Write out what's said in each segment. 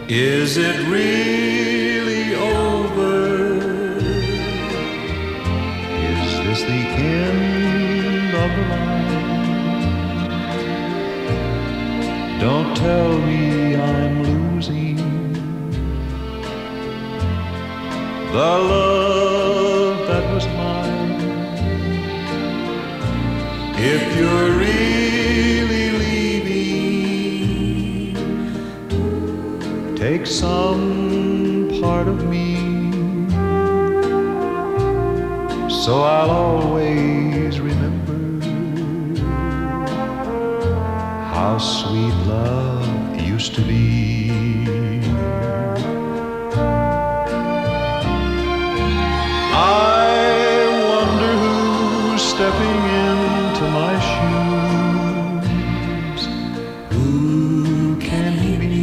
Is it really over? Is this the end of the line? Don't tell me I'm losing the love that was mine. If you're really leaving, take some part of me, so I'll always remember how sweet love used to be. I wonder who's stepping into my shoes. who can he be?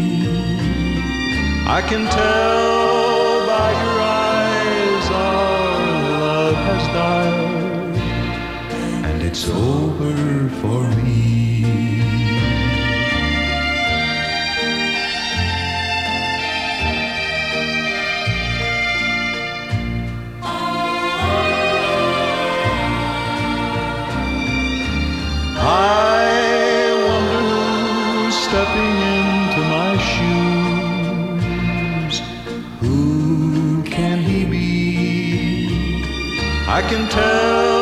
I can tell by your eyes our love has died, And it's over for me. I wonder who's stepping into my shoes. Who can he be? I can tell